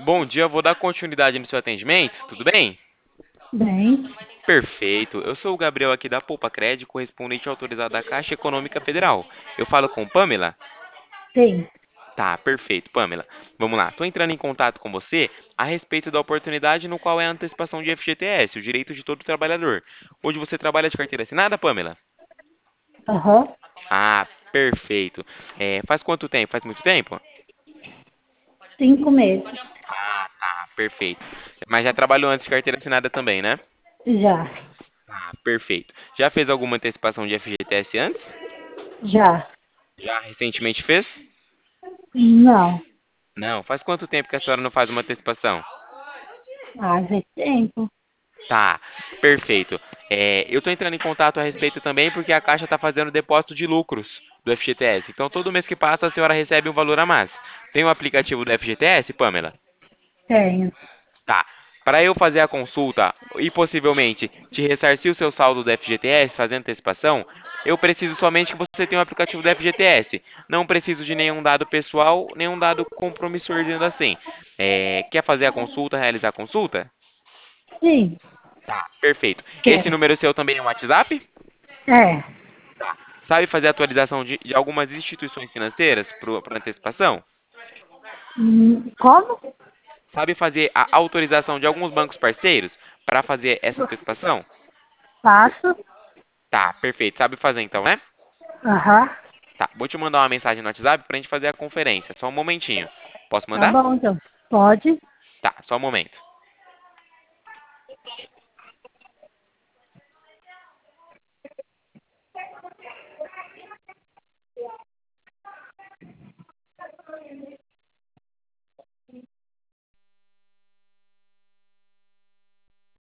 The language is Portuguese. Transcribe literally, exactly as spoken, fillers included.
Bom dia, eu vou dar continuidade no seu atendimento, tudo bem? Bem, Perfeito. Eu sou o Gabriel aqui da Poupa Crédito, correspondente autorizado da Caixa Econômica Federal. Eu falo com Pamela? sim. Tá, perfeito, Pamela. Vamos lá. Estou entrando em contato com você a respeito da oportunidade no qual é a antecipação de F G T S, o direito de todo trabalhador. Hoje você trabalha de carteira assinada, Pamela? Aham. Ah, perfeito. É, faz quanto tempo? Faz muito tempo? Cinco meses. Ah, perfeito. Mas já trabalhou antes de carteira assinada também, né? Já. Ah, perfeito. Já fez alguma antecipação de F G T S antes? Já. Já recentemente fez? Não. Não. Faz quanto tempo que a senhora não faz uma antecipação? Faz tempo. Tá, perfeito. É, eu estou entrando em contato a respeito também porque a Caixa está fazendo depósito de lucros do F G T S. Então, todo mês que passa, a senhora recebe um valor a mais. Tem o aplicativo do F G T S, Pamela? Tenho. Tá. Para eu fazer a consulta e possivelmente te ressarcir o seu saldo do F G T S fazendo antecipação, eu preciso somente que você tenha o aplicativo do F G T S. Não preciso de nenhum dado pessoal, nenhum dado compromissor dizendo assim. É, quer fazer a consulta, realizar a consulta? Sim. Tá, perfeito. Esse Quero. número seu também é um WhatsApp? É. Tá. Sabe fazer atualização de, de algumas instituições financeiras para antecipação? Hum, Como? Sabe fazer a autorização de alguns bancos parceiros para fazer essa antecipação? Faço. Tá, perfeito. Sabe fazer então, né? Aham. Tá, vou te mandar uma mensagem no WhatsApp pra gente fazer a conferência. Só um momentinho. Posso Tá mandar? bom, então. Pode. Tá, só um momento.